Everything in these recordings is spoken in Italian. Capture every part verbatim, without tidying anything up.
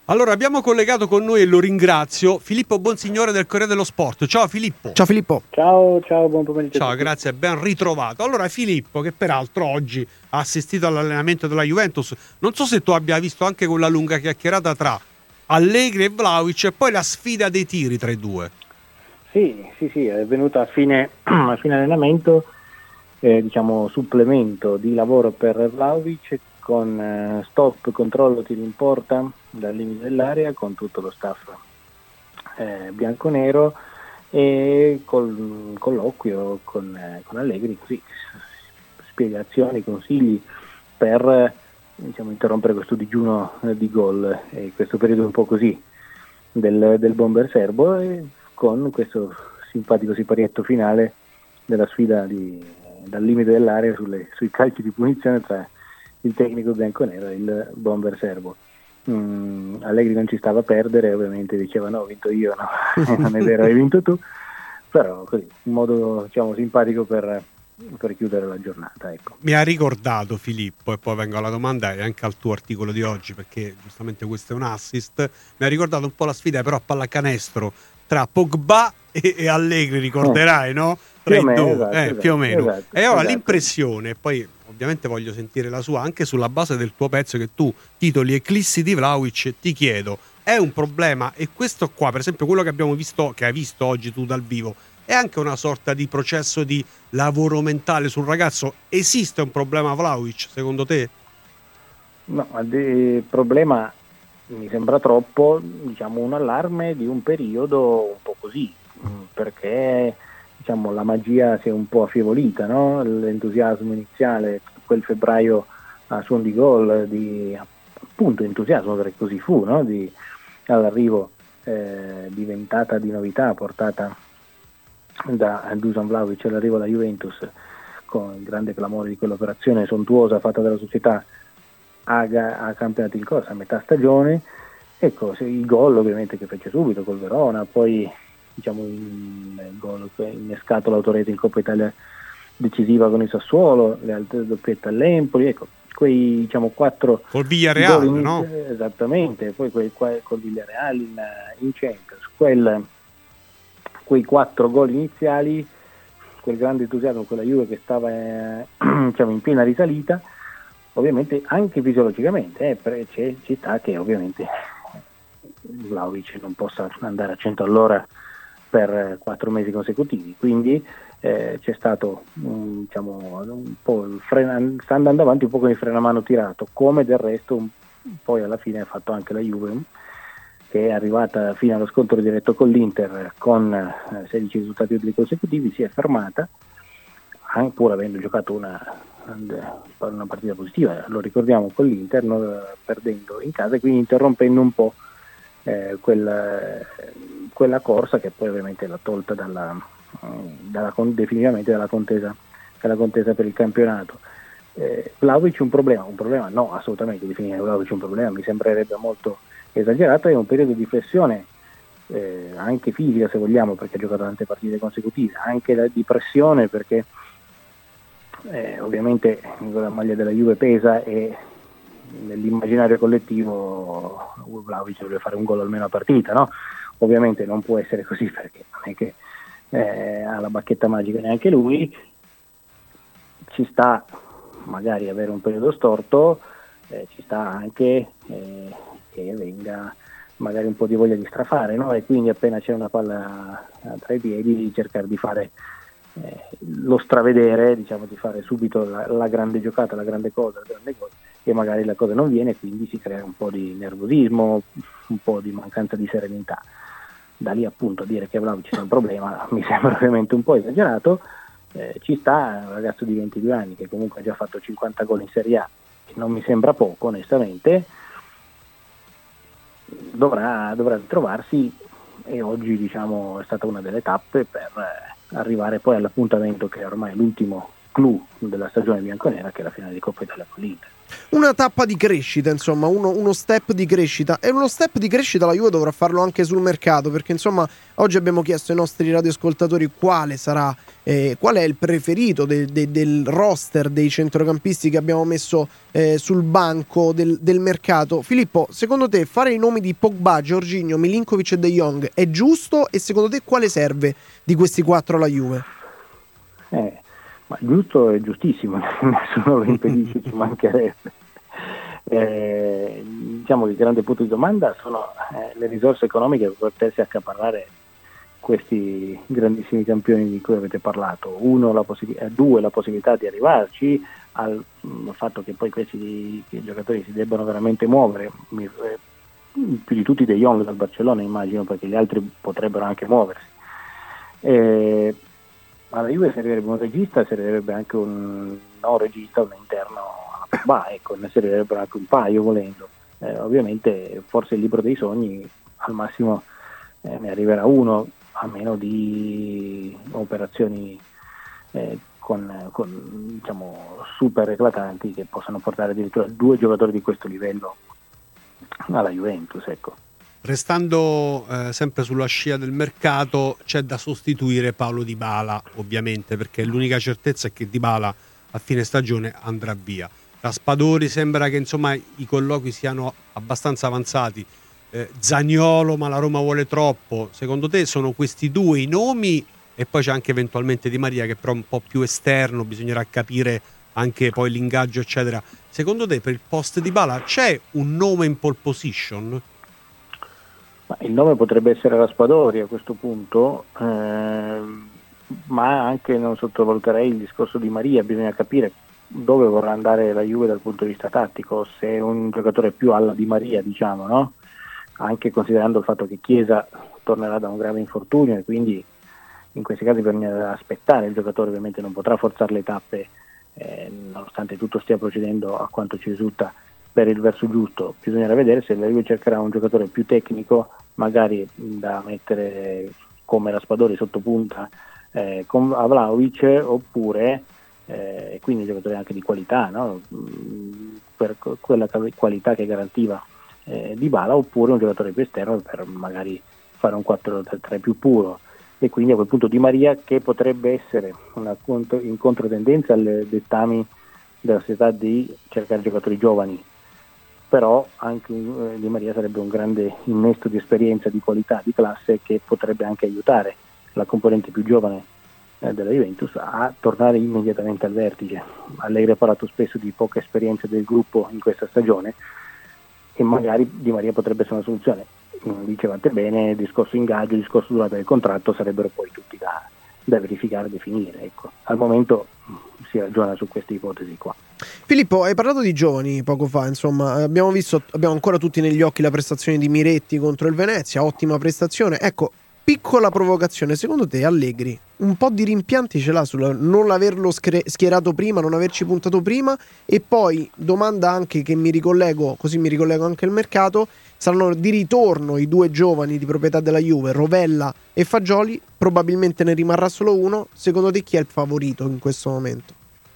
Allora abbiamo collegato con noi, e lo ringrazio, Filippo Bonsignore del Corriere dello Sport. Ciao Filippo. Ciao Filippo. Ciao, ciao, buon pomeriggio. Ciao, grazie, ben ritrovato. Allora Filippo, che peraltro oggi ha assistito all'allenamento della Juventus, non so se tu abbia visto anche quella lunga chiacchierata tra Allegri e Vlahovic e poi la sfida dei tiri tra i due. Sì, sì, sì, è venuta a fine, a fine allenamento, eh, diciamo supplemento di lavoro per Vlahovic con eh, stop, controllo, tiro in porta dal limite dell'area con tutto lo staff eh, bianconero e col colloquio con, eh, con Allegri, così spiegazioni, consigli per eh, diciamo, interrompere questo digiuno eh, di gol e questo periodo un po' così del, del bomber serbo, e con questo simpatico siparietto finale della sfida di, dal limite dell'area sulle, sui calci di punizione tra il tecnico bianconero e il bomber serbo. Mm, Allegri non ci stava a perdere, ovviamente diceva no, ho vinto io, no, non è vero, hai vinto tu, però così, un modo diciamo simpatico per, per chiudere la giornata. Ecco. Mi ha ricordato Filippo, e poi vengo alla domanda e anche al tuo articolo di oggi, perché giustamente questo è un assist, mi ha ricordato un po' la sfida però a pallacanestro tra Pogba e, e Allegri, ricorderai, eh. no? Tra i due, esatto, eh, esatto, più o meno. esatto, e ho esatto. l'impressione, poi ovviamente voglio sentire la sua, anche sulla base del tuo pezzo che tu titoli Eclissi di Vlahovic, ti chiedo, è un problema? E questo qua, per esempio, quello che abbiamo visto, che hai visto oggi tu dal vivo, è anche una sorta di processo di lavoro mentale sul ragazzo? Esiste un problema Vlahovic, secondo te? No, il problema mi sembra troppo, diciamo, un allarme di un periodo un po' così, perché diciamo la magia si è un po' affievolita, no? L'entusiasmo iniziale, quel febbraio a suon di gol, di appunto entusiasmo, perché così fu, no? Di, all'arrivo eh, diventata di novità, portata da Dusan Vlahovic all'arrivo alla Juventus, con il grande clamore di quell'operazione sontuosa fatta dalla società a, a campionati in corsa a metà stagione. Ecco, i gol ovviamente che fece subito col Verona, poi diciamo il, il gol che ha innescato l'autorete in Coppa Italia decisiva con il Sassuolo, le altre doppiette all'Empoli, ecco, quei diciamo quattro col Villarreal, in, no? Esattamente, poi quei, quei, col Villarreal in, in Champions, quel, quei quattro gol iniziali, quel grande entusiasmo, quella Juve che stava eh, diciamo in piena risalita, ovviamente anche fisiologicamente, eh, c'è, ci sta che ovviamente Vlahovic non possa andare a cento all'ora per quattro mesi consecutivi, quindi eh, c'è stato um, diciamo un po' il freno, sta andando avanti un po' con il freno a mano tirato, come del resto un, poi alla fine ha fatto anche la Juve, che è arrivata fino allo scontro diretto con l'Inter con eh, sedici risultati utili consecutivi, si è fermata pur avendo giocato una, una partita positiva, lo ricordiamo, con l'Inter, no, perdendo in casa e quindi interrompendo un po' eh, quella, quella corsa che poi ovviamente l'ha tolta dalla, dalla, definitivamente dalla contesa, dalla contesa per il campionato. Eh, Vlahovic un problema, un problema no, assolutamente definire Vlahovic un problema mi sembrerebbe molto esagerato, è un periodo di flessione eh, anche fisica se vogliamo, perché ha giocato tante partite consecutive, anche la, di pressione, perché eh, ovviamente la maglia della Juve pesa e nell'immaginario collettivo Vlahovic deve fare un gol almeno a partita, no? Ovviamente non può essere così, perché non è che eh, ha la bacchetta magica neanche lui, ci sta magari avere un periodo storto, eh, ci sta anche eh, che venga magari un po' di voglia di strafare, no? E quindi appena c'è una palla tra i piedi cercare di fare eh, lo stravedere, diciamo, di fare subito la, la grande giocata, la grande cosa, la grande cosa, e magari la cosa non viene, quindi si crea un po' di nervosismo, un po' di mancanza di serenità. Da lì appunto a dire che Vlahovic c'è un problema mi sembra ovviamente un po' esagerato. Eh, ci sta un ragazzo di ventidue anni che comunque ha già fatto cinquanta gol in Serie A, che non mi sembra poco onestamente, dovrà, dovrà ritrovarsi, e oggi diciamo è stata una delle tappe per eh, arrivare poi all'appuntamento che è ormai l'ultimo clou della stagione bianconera, che è la finale di Coppa Italia con l'Inter. Una tappa di crescita, insomma, uno, uno step di crescita, e uno step di crescita la Juve dovrà farlo anche sul mercato, perché insomma oggi abbiamo chiesto ai nostri radioascoltatori quale sarà, eh, qual è il preferito de, de, del roster dei centrocampisti che abbiamo messo eh, sul banco del, del mercato. Filippo, secondo te fare i nomi di Pogba, Jorginho, Milinkovic e De Jong è giusto, e secondo te quale serve di questi quattro alla Juve? Eh, ma giusto è giustissimo, nessuno lo impedisce, ci mancherebbe. Eh, diciamo che il grande punto di domanda sono eh, le risorse economiche per potersi accaparrare questi grandissimi campioni di cui avete parlato. Uno, la possib- eh, due, la possibilità di arrivarci, al mh, fatto che poi questi che i giocatori si debbano veramente muovere, mi, eh, più di tutti De Jong dal Barcellona immagino, perché gli altri potrebbero anche muoversi. Eh, alla Juve servirebbe un regista, servirebbe anche un non regista, un interno alla Pogba, ecco, ne servirebbero anche un paio volendo. Eh, ovviamente forse il libro dei sogni al massimo eh, ne arriverà uno, a meno di operazioni eh, con, con diciamo super eclatanti che possano portare addirittura due giocatori di questo livello alla Juventus, ecco. Restando eh, sempre sulla scia del mercato, c'è da sostituire Paulo Dybala, ovviamente, perché l'unica certezza è che Dybala a fine stagione andrà via. Raspadori sembra che insomma i colloqui siano abbastanza avanzati. Eh, Zaniolo, ma la Roma vuole troppo. Secondo te sono questi due i nomi? E poi c'è anche eventualmente Di Maria, che però è un po' più esterno, bisognerà capire anche poi l'ingaggio eccetera. Secondo te per il post Dybala c'è un nome in pole position? Ma il nome potrebbe essere Raspadori a questo punto, eh, ma anche non sottovaluterei il discorso di Maria. Bisogna capire dove vorrà andare la Juve dal punto di vista tattico, se è un giocatore più alla Di Maria, diciamo, no? Anche considerando il fatto che Chiesa tornerà da un grave infortunio e quindi in questi casi bisogna aspettare. Il giocatore ovviamente non potrà forzare le tappe, eh, nonostante tutto stia procedendo a quanto ci risulta per il verso giusto. Bisognerà vedere se la Juve cercherà un giocatore più tecnico, magari da mettere come Raspadori sotto punta eh, con Vlahovic, oppure eh, quindi giocatori anche di qualità, no? Per quella qualità che garantiva eh, Dybala, oppure un giocatore più esterno per magari fare un quattro tre tre più puro. E quindi a quel punto Di Maria, che potrebbe essere una contro, in controtendenza alle dettami della società di cercare giocatori giovani, però anche eh, Di Maria sarebbe un grande innesto di esperienza, di qualità, di classe, che potrebbe anche aiutare la componente più giovane eh, della Juventus a tornare immediatamente al vertice. Allegri ha parlato spesso di poca esperienza del gruppo in questa stagione e magari Di Maria potrebbe essere una soluzione. Dicevate bene, il discorso ingaggio, il discorso durata del contratto sarebbero poi tutti da, da verificare e definire, ecco. Al momento si ragiona su queste ipotesi qua. Filippo, hai parlato di giovani poco fa, insomma, abbiamo visto, abbiamo ancora tutti negli occhi la prestazione di Miretti contro il Venezia, ottima prestazione. Ecco, piccola provocazione, secondo te Allegri un po' di rimpianti ce l'ha sul non averlo schierato prima, non averci puntato prima? E poi domanda anche che mi ricollego, così mi ricollego anche al mercato: saranno di ritorno i due giovani di proprietà della Juve, Rovella e Fagioli, probabilmente ne rimarrà solo uno. Secondo te chi è il favorito in questo momento?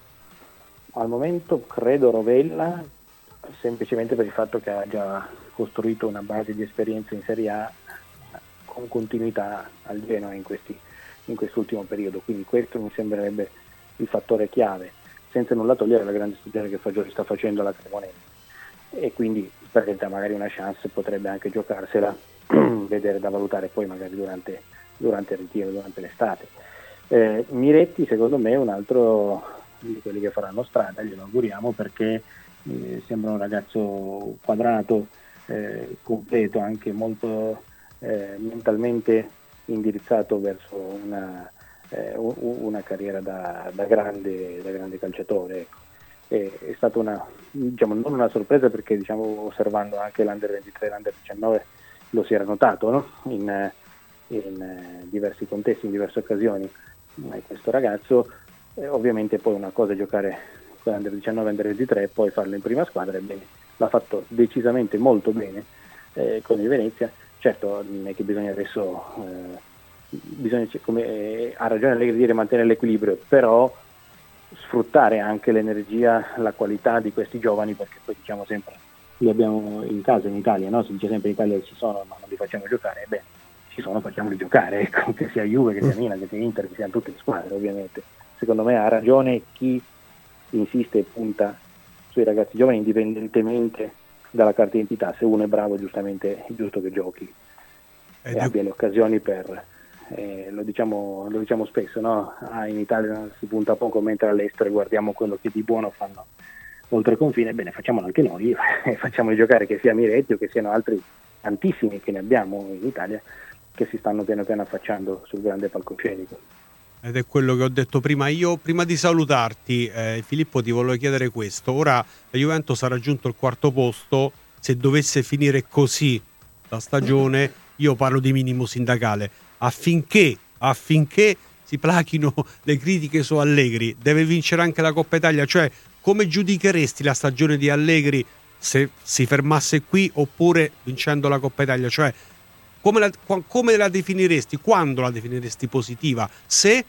Al momento credo Rovella, semplicemente per il fatto che ha già costruito una base di esperienza in Serie A con continuità al Genoa in, questi, in quest'ultimo periodo, quindi questo mi sembrerebbe il fattore chiave, senza nulla togliere la grande stagione che Fagioli sta facendo alla Cremonese, e quindi per carità magari una chance potrebbe anche giocarsela, vedere da valutare poi magari durante, durante il ritiro, durante l'estate. Eh, Miretti secondo me è un altro di quelli che faranno strada, glielo auguriamo, perché eh, sembra un ragazzo quadrato, eh, completo, anche molto eh, mentalmente indirizzato verso una, eh, una carriera da, da, grande, da grande calciatore, ecco. È, è stata una, diciamo, non una sorpresa, perché diciamo, osservando anche l'Under ventitré e l'Under diciannove lo si era notato, no? in, in diversi contesti, in diverse occasioni. Ma questo ragazzo eh, ovviamente poi una cosa è giocare con l'Under diciannove e l'Under ventitré e poi farlo in prima squadra, ebbene l'ha fatto decisamente molto bene eh, con il Venezia. Certo, non è che bisogna adesso eh, bisogna, come eh, ha ragione Allegri dire, mantenere l'equilibrio, però sfruttare anche l'energia, la qualità di questi giovani, perché poi diciamo sempre, li abbiamo in casa in Italia, no? Si dice sempre in Italia ci sono ma non li facciamo giocare, beh, ci sono, facciamoli giocare, ecco, che sia Juve, che sia Milan, che sia Inter, che siano tutte le squadre ovviamente. Secondo me ha ragione chi insiste e punta sui ragazzi giovani indipendentemente dalla carta d'identità. Se uno è bravo, giustamente è giusto che giochi e, e abbia le occasioni per eh, lo diciamo lo diciamo spesso, no? Ah, in Italia si punta poco, mentre all'estero guardiamo quello che di buono fanno oltre confine. Bene, facciamolo anche noi e facciamoli giocare, che sia Miretti o che siano altri tantissimi che ne abbiamo in Italia, che si stanno piano piano affacciando sul grande palcoscenico. Ed è quello che ho detto prima. Io, prima di salutarti, eh, Filippo, ti volevo chiedere questo. Ora la Juventus ha raggiunto il quarto posto. Se dovesse finire così la stagione, io parlo di minimo sindacale, affinché, affinché si plachino le critiche su Allegri, deve vincere anche la Coppa Italia. Cioè, come giudicheresti la stagione di Allegri se si fermasse qui, oppure vincendo la Coppa Italia? Cioè, come la, come la definiresti? Quando la definiresti positiva? Se?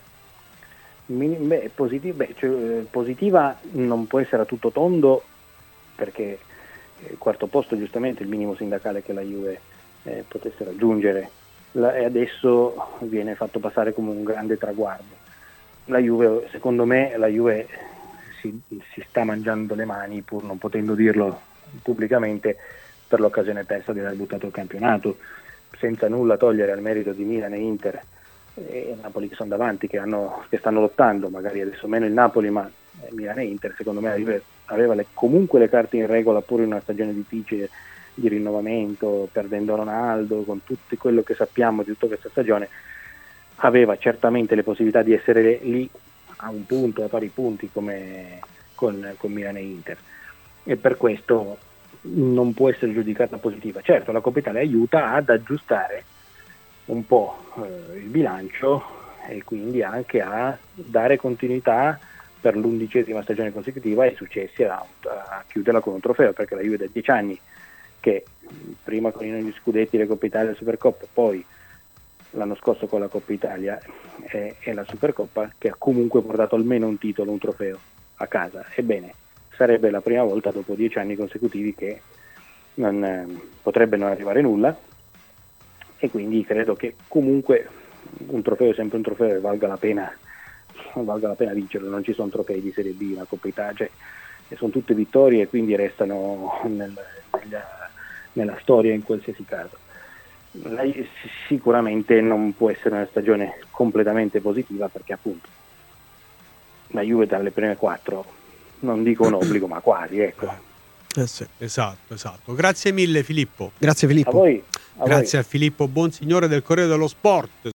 Beh, positiva, beh, cioè, positiva non può essere a tutto tondo, perché il quarto posto giustamente il minimo sindacale che la Juve eh, potesse raggiungere, la, e adesso viene fatto passare come un grande traguardo. La Juve, secondo me, la Juve si, si sta mangiando le mani, pur non potendo dirlo pubblicamente, per l'occasione persa di aver buttato il campionato, senza nulla togliere al merito di Milan e Inter e Napoli, che sono davanti, che, hanno, che stanno lottando, magari adesso meno il Napoli, ma Milan e Inter. Secondo me la Juve aveva le, comunque le carte in regola, pure in una stagione difficile di rinnovamento, perdendo Ronaldo, con tutto quello che sappiamo di tutta questa stagione, aveva certamente le possibilità di essere lì a un punto, a pari punti come con, con Milan e Inter, e per questo non può essere giudicata positiva. Certo, la Coppa Italia aiuta ad aggiustare un po' eh, il bilancio e quindi anche a dare continuità per l'undicesima stagione consecutiva ai successi, a, a chiuderla con un trofeo, perché la Juve da dieci anni, che prima con i scudetti, le Coppa Italia e la Supercoppa, poi l'anno scorso con la Coppa Italia e, e la Supercoppa, che ha comunque portato almeno un titolo, un trofeo a casa. Ebbene, sarebbe la prima volta dopo dieci anni consecutivi che non eh, potrebbe non arrivare nulla, e quindi credo che comunque un trofeo è sempre un trofeo e valga la pena, valga la pena vincerlo. Non ci sono trofei di Serie B, una Coppa Italia, cioè, sono tutte vittorie e quindi restano nel, nella, nella storia in qualsiasi caso. La, sicuramente non può essere una stagione completamente positiva, perché appunto la Juve dalle prime quattro, non dico un obbligo, ma quasi, ecco. Eh sì. Esatto, esatto. Grazie mille Filippo. Grazie Filippo. A voi. A Grazie voi. a Filippo Bonsignore del Corriere dello Sport.